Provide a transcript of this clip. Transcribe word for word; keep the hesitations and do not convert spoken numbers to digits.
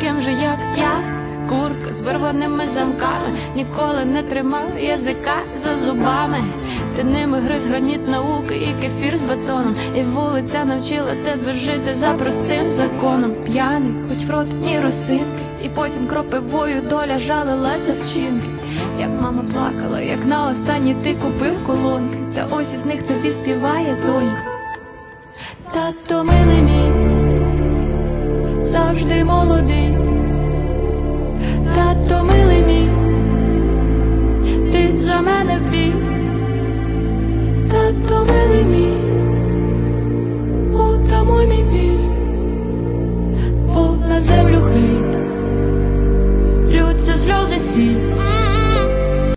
таким же, як я. Куртка з барваними замками, ніколи не тримав язика за зубами. Ти ними гриз граніт науки і кефір з бетоном. І вулиця навчила тебе жити за простим законом. П'яний, хоч в рот ні росинки, і потім кропивою доля жалила за вчинки. Як мама плакала, як на останній ти купив колонки, та ось із них тобі співає донька. Тато милий мій, завжди молодий,